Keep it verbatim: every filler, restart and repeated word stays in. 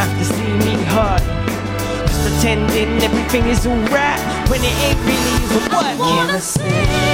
have to see me hurt. Just pretending everything is alright when it ain't really even working. Wanna stay